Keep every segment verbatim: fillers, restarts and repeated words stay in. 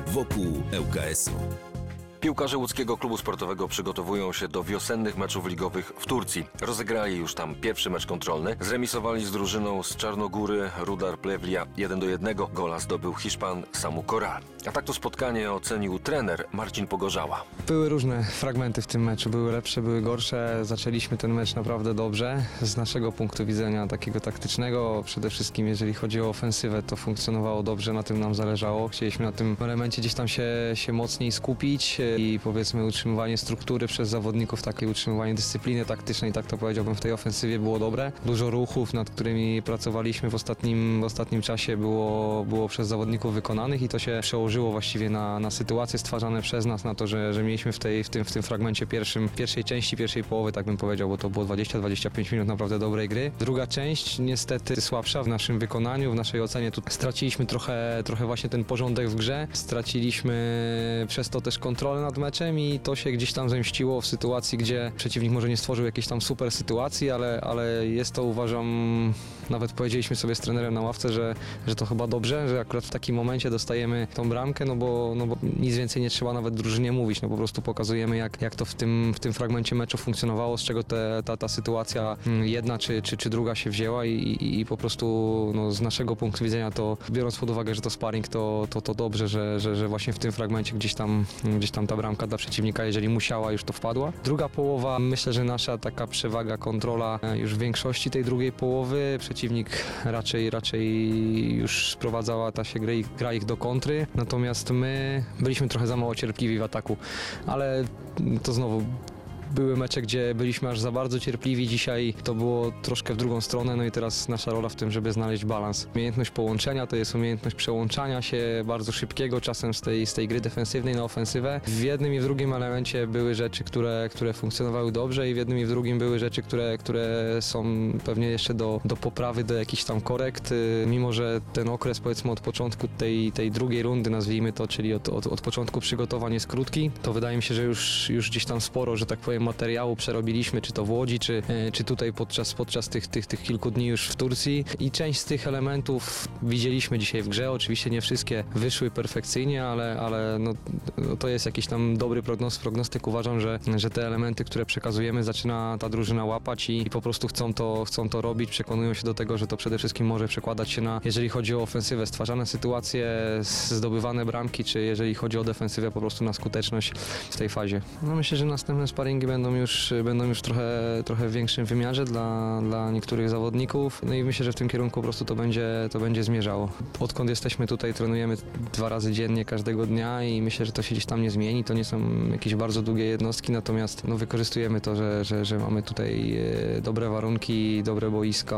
Wokół ŁKS-u. Piłkarze łódzkiego klubu sportowego przygotowują się do wiosennych meczów ligowych w Turcji. Rozegrali już tam pierwszy mecz kontrolny. Zremisowali z drużyną z Czarnogóry Rudar Plewlia jeden do jednego. Gola zdobył Hiszpan Samu Corral. A tak to spotkanie ocenił trener Marcin Pogorzała. Były różne fragmenty w tym meczu. Były lepsze, były gorsze. Zaczęliśmy ten mecz naprawdę dobrze. Z naszego punktu widzenia takiego taktycznego, przede wszystkim jeżeli chodzi o ofensywę, to funkcjonowało dobrze, na tym nam zależało. Chcieliśmy na tym elemencie gdzieś tam się, się mocniej skupić i powiedzmy utrzymywanie struktury przez zawodników, takie utrzymywanie dyscypliny taktycznej, tak to powiedziałbym, w tej ofensywie było dobre. Dużo ruchów, nad którymi pracowaliśmy w ostatnim, w ostatnim czasie było, było przez zawodników wykonanych i to się przełożyło właściwie na, na sytuacje stwarzane przez nas, na to, że, że mieliśmy w, tej, w, tym, w tym fragmencie pierwszym, pierwszej części, pierwszej połowy, tak bym powiedział, bo to było dwadzieścia do dwudziestu pięciu minut naprawdę dobrej gry. Druga część niestety słabsza w naszym wykonaniu, w naszej ocenie. Tu straciliśmy trochę, trochę właśnie ten porządek w grze, straciliśmy przez to też kontrolę nad meczem i to się gdzieś tam zemściło w sytuacji, gdzie przeciwnik może nie stworzył jakiejś tam super sytuacji, ale, ale jest to, uważam, nawet powiedzieliśmy sobie z trenerem na ławce, że, że to chyba dobrze, że akurat w takim momencie dostajemy tą bramkę, no bo, no bo nic więcej nie trzeba nawet drużynie mówić, no po prostu pokazujemy jak, jak to w tym, w tym fragmencie meczu funkcjonowało, z czego te, ta, ta sytuacja jedna czy, czy, czy druga się wzięła i, i, i po prostu no, z naszego punktu widzenia to, biorąc pod uwagę, że to sparring, to, to, to dobrze, że, że, że właśnie w tym fragmencie gdzieś tam, gdzieś tam ta bramka dla przeciwnika, jeżeli musiała, już to wpadła. Druga połowa, myślę, że nasza taka przewaga, kontrola już w większości tej drugiej połowy. Przeciwnik raczej, raczej już sprowadzała ta się gra, gra ich do kontry, natomiast my byliśmy trochę za mało cierpliwi w ataku, ale to znowu były mecze, gdzie byliśmy aż za bardzo cierpliwi. Dzisiaj to było troszkę w drugą stronę, no i teraz nasza rola w tym, żeby znaleźć balans. Umiejętność połączenia to jest umiejętność przełączania się bardzo szybkiego, czasem z tej, z tej gry defensywnej na ofensywę. W jednym i w drugim elemencie były rzeczy, które, które funkcjonowały dobrze i w jednym i w drugim były rzeczy, które, które są pewnie jeszcze do, do poprawy, do jakichś tam korekt. Mimo że ten okres, powiedzmy, od początku tej, tej drugiej rundy, nazwijmy to, czyli od, od, od początku przygotowań jest krótki, to wydaje mi się, że już, już gdzieś tam sporo, że tak powiem, materiału przerobiliśmy, czy to w Łodzi, czy, czy tutaj podczas, podczas tych, tych, tych kilku dni już w Turcji i część z tych elementów widzieliśmy dzisiaj w grze. Oczywiście nie wszystkie wyszły perfekcyjnie, ale, ale no, no to jest jakiś tam dobry prognoz, prognostyk. Uważam, że, że te elementy, które przekazujemy, zaczyna ta drużyna łapać i, i po prostu chcą to, chcą to robić, przekonują się do tego, że to przede wszystkim może przekładać się na, jeżeli chodzi o ofensywę, stwarzane sytuacje, zdobywane bramki, czy jeżeli chodzi o defensywę, po prostu na skuteczność w tej fazie. No myślę, że następne sparingi będą już, będą już trochę, trochę w większym wymiarze dla, dla niektórych zawodników. No i myślę, że w tym kierunku po prostu to będzie, to będzie zmierzało. Odkąd jesteśmy tutaj, trenujemy dwa razy dziennie każdego dnia i myślę, że to się gdzieś tam nie zmieni. To nie są jakieś bardzo długie jednostki, natomiast no, wykorzystujemy to, że, że, że mamy tutaj dobre warunki, dobre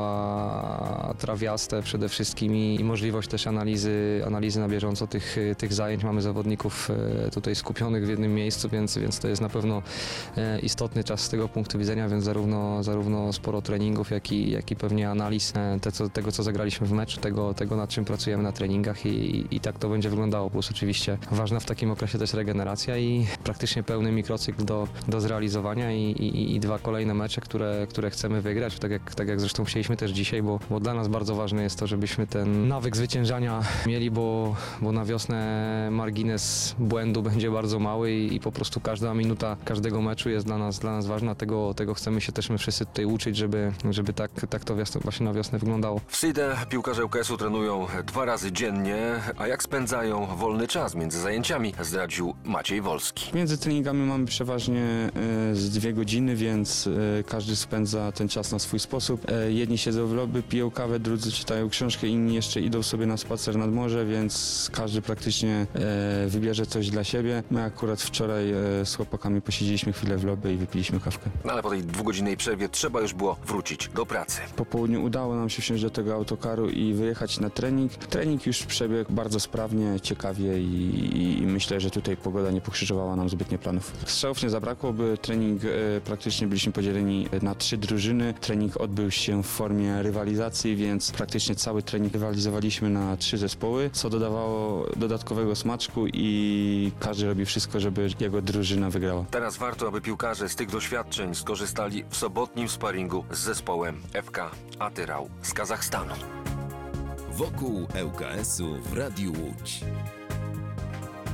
boiska, trawiaste przede wszystkim i, i możliwość też analizy, analizy na bieżąco tych, tych zajęć. Mamy zawodników tutaj skupionych w jednym miejscu, więc, więc to jest na pewno istotny czas z tego punktu widzenia, więc zarówno, zarówno sporo treningów, jak i, jak i pewnie analiz te, co, tego, co zagraliśmy w meczu, tego, tego nad czym pracujemy na treningach i, i, i tak to będzie wyglądało. Plus oczywiście ważna w takim okresie też regeneracja i praktycznie pełny mikrocykl do, do zrealizowania i, i, i dwa kolejne mecze, które, które chcemy wygrać, tak jak, tak jak zresztą chcieliśmy też dzisiaj, bo, bo dla nas bardzo ważne jest to, żebyśmy ten nawyk zwyciężania mieli, bo, bo na wiosnę margines błędu będzie bardzo mały i, i po prostu każda minuta każdego meczu jest dla nas, dla nas ważna, tego, tego chcemy się też my wszyscy tutaj uczyć, żeby, żeby tak, tak to wiosnę, właśnie na wiosnę wyglądało. W Sidę piłkarze ŁKS-u trenują dwa razy dziennie, a jak spędzają wolny czas między zajęciami, zdradził Maciej Wolski. Między treningami mamy przeważnie y, z dwie godziny, więc y, każdy spędza ten czas na swój sposób. Y, jedni siedzą w lobby, piją kawę, drudzy czytają książkę, inni jeszcze idą sobie na spacer nad morze, więc każdy praktycznie y, wybierze coś dla siebie. My akurat wczoraj y, z chłopakami posiedzieliśmy chwilę w lobby i wypiliśmy kawkę. No ale po tej dwugodzinnej przerwie trzeba już było wrócić do pracy. Po południu udało nam się wsiąść do tego autokaru i wyjechać na trening. Trening już przebiegł bardzo sprawnie, ciekawie i, i, i myślę, że tutaj pogoda nie pokrzyżowała nam zbytnio planów. Strzałów nie zabrakło, by trening e, praktycznie byliśmy podzieleni na trzy drużyny. Trening odbył się w formie rywalizacji, więc praktycznie cały trening rywalizowaliśmy na trzy zespoły, co dodawało dodatkowego smaczku i każdy robi wszystko, żeby jego drużyna wygrała. Teraz warto, aby piłkarze z tych doświadczeń skorzystali w sobotnim sparingu z zespołem F K Atyrał z Kazachstanu. Wokół ŁKS-u w Radiu Łódź.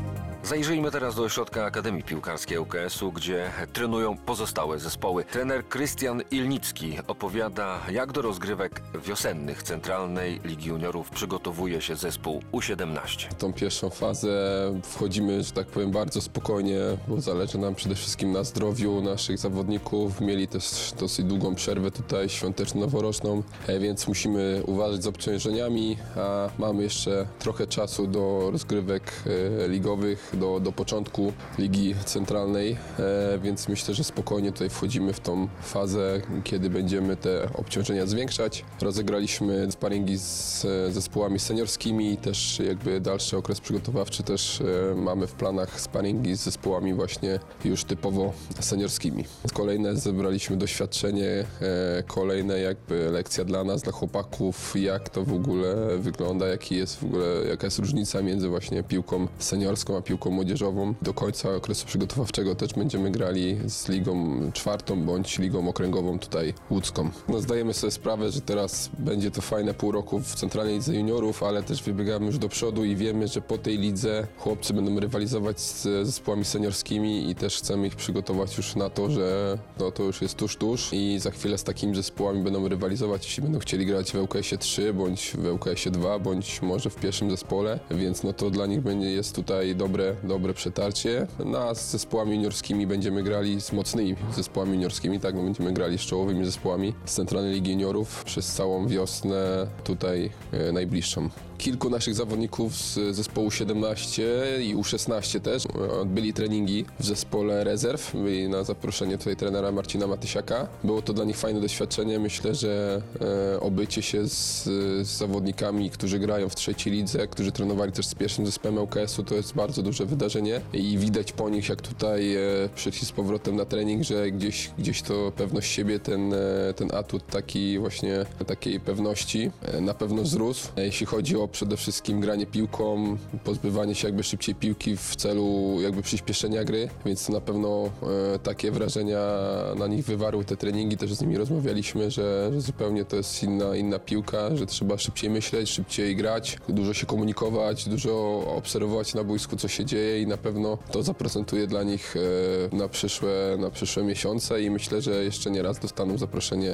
Zajrzyjmy teraz do ośrodka Akademii Piłkarskiej U K S-u, gdzie trenują pozostałe zespoły. Trener Krystian Ilnicki opowiada, jak do rozgrywek wiosennych Centralnej Ligi Juniorów przygotowuje się zespół U siedemnaście. Tą pierwszą fazę wchodzimy, że tak powiem, bardzo spokojnie, bo zależy nam przede wszystkim na zdrowiu naszych zawodników. Mieli też dosyć długą przerwę tutaj świąteczno-noworoczną, e, więc musimy uważać z obciążeniami, a mamy jeszcze trochę czasu do rozgrywek e, ligowych, do, do początku Ligi Centralnej, e, więc myślę, że spokojnie tutaj wchodzimy w tą fazę, kiedy będziemy te obciążenia zwiększać. Rozegraliśmy sparingi z e, zespołami seniorskimi i też jakby dalszy okres przygotowawczy też e, mamy w planach sparingi z zespołami właśnie już typowo seniorskimi. Kolejne zebraliśmy doświadczenie, e, kolejne jakby lekcja dla nas, dla chłopaków, jak to w ogóle wygląda, jaki jest w ogóle, jaka jest różnica między właśnie piłką seniorską a piłką młodzieżową. Do końca okresu przygotowawczego też będziemy grali z ligą czwartą bądź ligą okręgową tutaj łódzką. No, zdajemy sobie sprawę, że teraz będzie to fajne pół roku w Centralnej Lidze Juniorów, ale też wybiegamy już do przodu i wiemy, że po tej lidze chłopcy będą rywalizować z zespołami seniorskimi i też chcemy ich przygotować już na to, że no, to już jest tuż, tuż i za chwilę z takimi zespołami będą rywalizować, jeśli będą chcieli grać w L K S-ie trzy bądź w L K S-ie dwa, bądź może w pierwszym zespole, więc no to dla nich będzie jest tutaj dobre, dobre przetarcie. No, a z zespołami juniorskimi będziemy grali z mocnymi zespołami juniorskimi, tak, no, będziemy grali z czołowymi zespołami z Centralnej Ligi Juniorów przez całą wiosnę tutaj e, najbliższą. Kilku naszych zawodników z zespołu siedemnaście i U szesnaście też odbyli treningi w zespole rezerw, byli na zaproszenie tutaj trenera Marcina Matysiaka. Było to dla nich fajne doświadczenie. Myślę, że e, obycie się z, z zawodnikami, którzy grają w trzeciej lidze, którzy trenowali też z pierwszym zespołem L K S-u, to jest bardzo duże wydarzenie i widać po nich, jak tutaj e, przyszli z powrotem na trening, że gdzieś, gdzieś to pewność siebie, ten, e, ten atut taki właśnie takiej pewności e, na pewno wzrósł. E, jeśli chodzi o przede wszystkim granie piłką, pozbywanie się jakby szybciej piłki w celu jakby przyspieszenia gry, więc na pewno e, takie wrażenia na nich wywarły te treningi, też z nimi rozmawialiśmy, że, że zupełnie to jest inna, inna piłka, że trzeba szybciej myśleć, szybciej grać, dużo się komunikować, dużo obserwować na boisku, co się dzieje i na pewno to zaprocentuje dla nich e, na przyszłe, na przyszłe miesiące i myślę, że jeszcze nie raz dostaną zaproszenie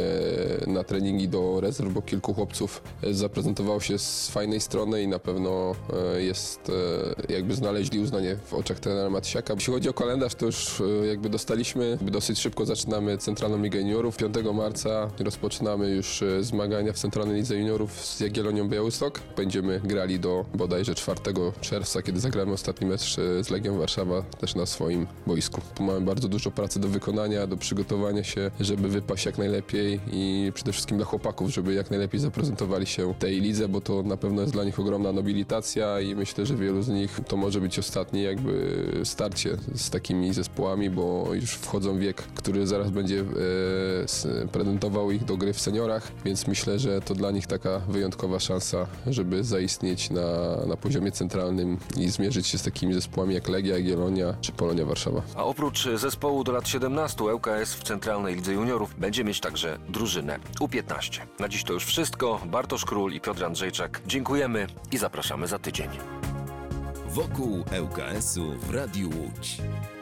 e, na treningi do rezerw, bo kilku chłopców e, zaprezentowało się z fajnej strony i na pewno e, jest, e, jakby znaleźli uznanie w oczach trenera Matysiaka. Jeśli chodzi o kalendarz, to już e, jakby dostaliśmy, jakby dosyć szybko zaczynamy Centralną Ligę Juniorów. piątego marca rozpoczynamy już e, zmagania w Centralnej Lidze Juniorów z Jagiellonią Białystok. Będziemy grali do bodajże czwartego czerwca, kiedy zagramy ostatni mecz e, z Legią Warszawa też na swoim boisku. Tu mamy bardzo dużo pracy do wykonania, do przygotowania się, żeby wypaść jak najlepiej i przede wszystkim dla chłopaków, żeby jak najlepiej zaprezentowali się w tej lidze, bo to na pewno jest dla nich ogromna nobilitacja i myślę, że wielu z nich to może być ostatnie jakby starcie z takimi zespołami, bo już wchodzą w wiek, który zaraz będzie e, prezentował ich do gry w seniorach, więc myślę, że to dla nich taka wyjątkowa szansa, żeby zaistnieć na, na poziomie centralnym i zmierzyć się z takimi zespołami jak Legia, Jagiellonia czy Polonia Warszawa. A oprócz zespołu do lat siedemnastu L K S w Centralnej Lidze Juniorów będzie mieć także drużynę U piętnaście. Na dziś to już wszystko. Bartosz Król i Piotr Andrzejczak. Dziękujemy i zapraszamy za tydzień. Wokół L K S-u w Radiu Łódź.